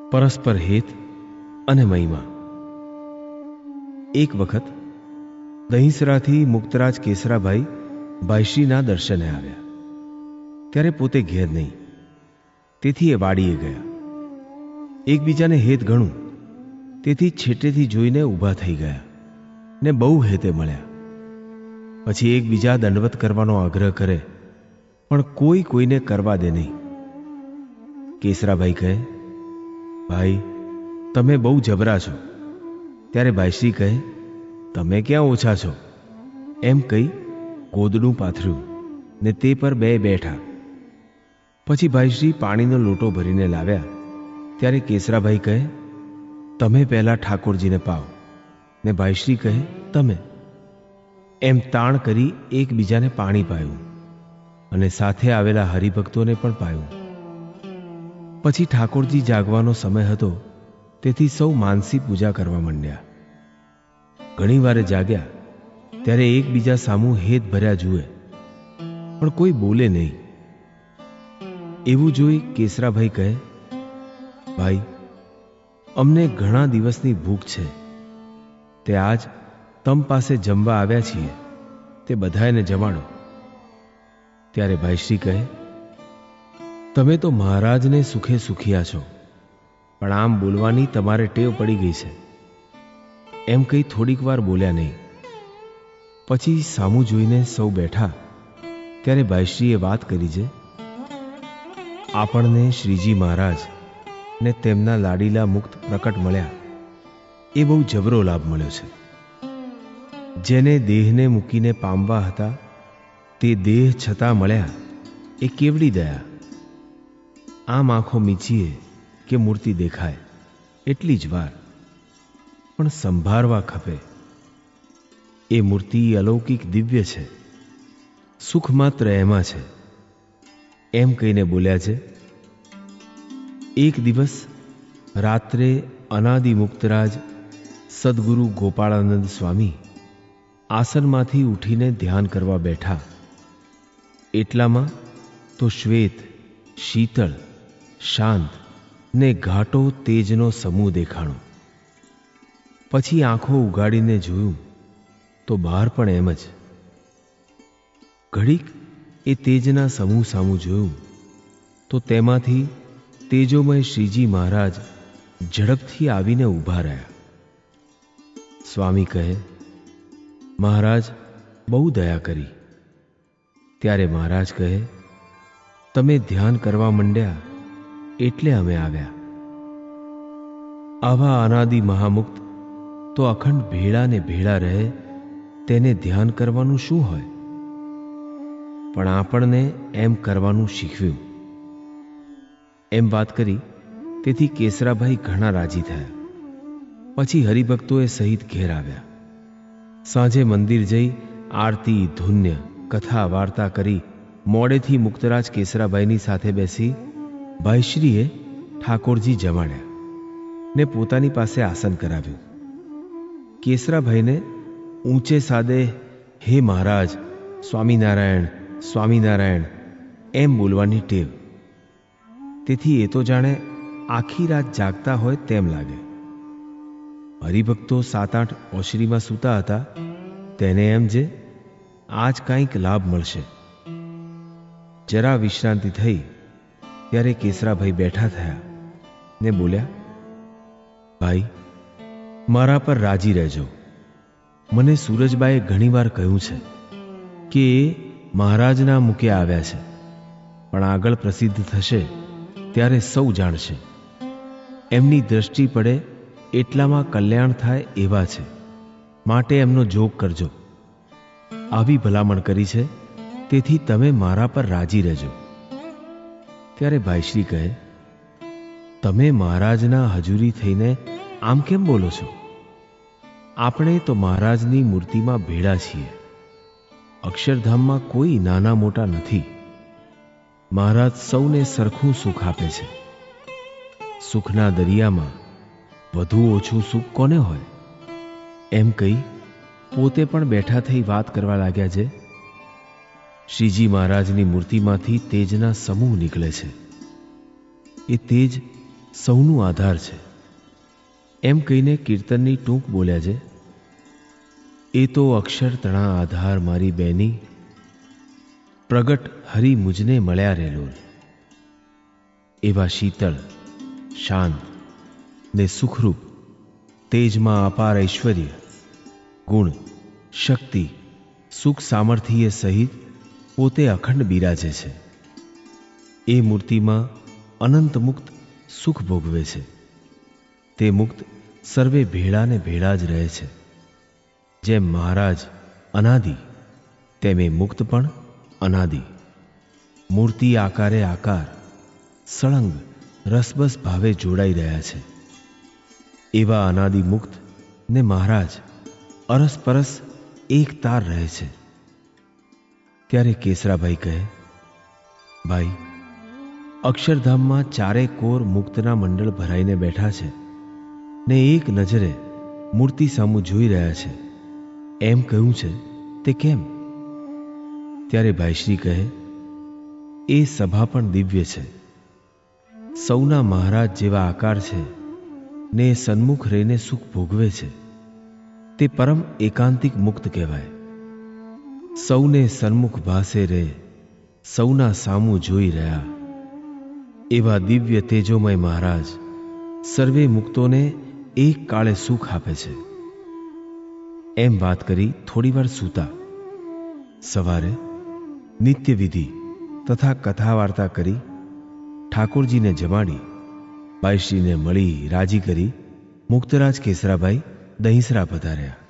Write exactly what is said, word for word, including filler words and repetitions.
પરસ્પર હેત અને મહિમા. એક વખત દહીંસરાથી મુક્તરાજ કેસરાભાઈ ભાઈશ્રીના દર્શને આવ્યા. ત્યારે પોતે ઘેર નહીં, તેથી એ વાડીએ ગયા. એકબીજાને હેત ઘણું, તેથી છેટેથી જોઈને ઊભા થઈ ગયા ને બહુ હેતે મળ્યા. પછી એકબીજા દંડવત કરવાનો આગ્રહ કરે, પણ કોઈ કોઈને કરવા દે નહીં. કેસરાભાઈ કહે, ભાઈ તમે બહુ જબરા છો. ત્યારે ભાઈશ્રી કહે, તમે ક્યાં ઓછા છો. એમ કહી ગોદડું પાથર્યું ને તે પર બે બેઠા. પછી ભાઈશ્રી પાણીનો લોટો ભરીને લાવ્યા. ત્યારે કેસરાભાઈ કહે, તમે પહેલા ઠાકોરજીને પાવ, ને ભાઈશ્રી કહે, તમે. એમ તાણ કરી એકબીજાને પાણી પાયું અને સાથે આવેલા હરિભક્તોને પણ પાયું. પછી ઠાકોરજી જાગવાનો સમય હતો, તેથી સૌ માનસી પૂજા કરવા માંડ્યા. ઘણી વારે જાગ્યા ત્યારે એકબીજા સામું હેત ભર્યા જુએ, પણ કોઈ બોલે નહીં. એવું જોઈ કેસરાભાઈ કહે, ભાઈ અમને ઘણા દિવસની ભૂખ છે, તે આજ તમ પાસે જમવા આવ્યા છીએ, તે બધાને જમાડો. ત્યારે ભાઈશ્રી કહે, તમે તો મહારાજને સુખે સુખિયા છો, પણ આમ બોલવાની તમારે ટેવ પડી ગઈ છે. એમ કંઈ થોડીક વાર બોલ્યા નહીં. પછી સામું જોઈને સૌ બેઠા. ત્યારે ભાઈશ્રીએ વાત કરી છે, આપણને શ્રીજી મહારાજ ને તેમના લાડીલા મુક્ત પ્રકટ મળ્યા, એ બહુ જબરો લાભ મળ્યો છે. જેને દેહને મૂકીને પામવા હતા તે દેહ છતાં મળ્યા, એ કેવડી દયા. આમ આંખો મીચીએ કે મૂર્તિ દેખાય એટલી જ વાર, પણ સંભાળવા ખપે. એ મૂર્તિ અલૌકિક દિવ્ય છે, સુખ માત્ર એમાં છે. એમ કહીને બોલ્યા છે, એક દિવસ રાત્રે અનાદિ મુક્તરાજ સદગુરુ ગોપાળાનંદ સ્વામી આસનમાંથી ઉઠીને ધ્યાન કરવા બેઠા. એટલામાં તો શ્વેત, શીતળ, શાંત ને ઘાટો તેજનો સમૂહ દેખાણો. પછી આંખો ઉગાડીને જોયું તો બહાર પણ એમ જ. ઘડીક એ તેજના સમૂહ સામું જોયું તો તેમાંથી તેજોમય શ્રીજી મહારાજ ઝડપથી આવીને ઊભા રહ્યા. સ્વામી કહે, મહારાજ બહુ દયા કરી. ત્યારે મહારાજ કહે, તમે ધ્યાન કરવા માંડ્યા એટલે અમે આવ્યા. આવા અનાદિ મહામુક્ત તો અખંડ ભેળા ને ભેળા રહે, તેને ધ્યાન કરવાનું શું હોય? પણ આપણને એમ કરવાનું શીખવ્યું. એમ વાત કરી તેથી કેસરાભાઈ ઘણા રાજી થયા. પછી હરિભક્તોએ સહિત ઘેર આવ્યા. સાંજે મંદિર જઈ આરતી, ધુન્ય, કથા વાર્તા કરી મોડેથી મુક્તરાજ કેસરાભાઈની સાથે બેસી ભાઈશ્રીએ ઠાકોરજી જમાડ્યા ને પોતાની પાસે આસન કરાવ્યું. કેસરાભાઈને ઊંચે સાદે હે મહારાજ, સ્વામિનારાયણ, સ્વામિનારાયણ એમ બોલવાની ટેવ. તેથી એ તો જાણે આખી રાત જાગતા હોય તેમ લાગે. હરિભક્તો સાત આઠ ઓશરીમાં સૂતા હતા, તેને એમ જે આજ કાંઈક લાભ મળશે. જરા વિશ્રાંતિ થઈ ત્યારે કેસરાભાઈ બેઠા થયા ને બોલ્યા, ભાઈ મારા પર રાજી રહેજો. મને સૂરજબાએ ઘણીવાર કહ્યું છે કે એ મહારાજના મુકે આવ્યા છે, પણ આગળ પ્રસિદ્ધ થશે ત્યારે સૌ જાણશે. એમની દ્રષ્ટિ પડે એટલામાં કલ્યાણ થાય એવા છે, માટે એમનો જોગ કરજો. આવી ભલામણ કરી છે, તેથી તમે મારા પર રાજી રહેજો. ત્યારે ભાઈશ્રી કહે, તમે મહારાજના હજુરી થઈને આમ કેમ બોલો છો? આપણે તો મહારાજની મૂર્તિમાં ભેળા છીએ. અક્ષરધામમાં કોઈ નાના મોટા નથી. મહારાજ સૌને સરખું સુખ આપે છે. સુખના દરિયામાં વધુ ઓછું સુખ કોને હોય? એમ કહી પોતે પણ બેઠા થઈ વાત કરવા લાગ્યા છે. શ્રીજી મહારાજની મૂર્તિમાંથી તેજના સમૂહ નીકળે છે. એ તેજ સૌનું આધાર છે. એમ કહીને કીર્તનની ટૂંક બોલ્યા છે. એ તો અક્ષર તણા આધાર મારી બેની, પ્રગટ હરી મુજને મળ્યા રેલોલ. એવા શીતળ, શાંત ને સુખરૂપ, તેજમાં અપાર ઐશ્વર્ય, ગુણ, શક્તિ, સુખ સામર્થ્ય સહિત પોતે અખંડ બિરાજે છે. એ મૂર્તિમાં અનંત મુક્ત સુખ ભોગવે છે. તે મુક્ત સર્વે ભેળા ને ભેળા જ રહે છે. જેમ મહારાજ અનાદિ, તેમ એ મુક્ત પણ અનાદિ. મૂર્તિ આકારે આકાર, સળંગ રસબસ ભાવે જોડાઈ રહ્યા છે. એવા અનાદિ મુક્ત ને મહારાજ અરસપરસ એક તાર રહે છે. ત્યારે કેસરાભાઈ કહે, ભાઈ, અક્ષરધામમાં ચારે કોર મુક્તના મંડળ ભરાઈને બેઠા છે ને એક નજરે મૂર્તિ સામું જોઈ રહ્યા છે, એમ કહ્યું છે તે કેમ? ત્યારે ભાઈશ્રી કહે, એ સભા પણ દિવ્ય છે. સૌના મહારાજ જેવા આકાર છે ને એ સન્મુખ રહીને સુખ ભોગવે છે. તે પરમ એકાંતિક મુક્ત કહેવાય. સૌને સન્મુખ ભાસે રહે, સૌના સામું જોઈ રહ્યા. એવા દિવ્ય તેજોમય મહારાજ સર્વે મુક્તોને એક કાળે સુખ આપે છે. એમ વાત કરી થોડી વાર સૂતા. સવારે નિત્ય વિધિ તથા કથા વાર્તા કરી ઠાકોરજીને જમાડી બાઈશ્રીને મળી રાજી કરી મુક્તરાજ કેસરાભાઈ દહીંસરા પધાર્યા.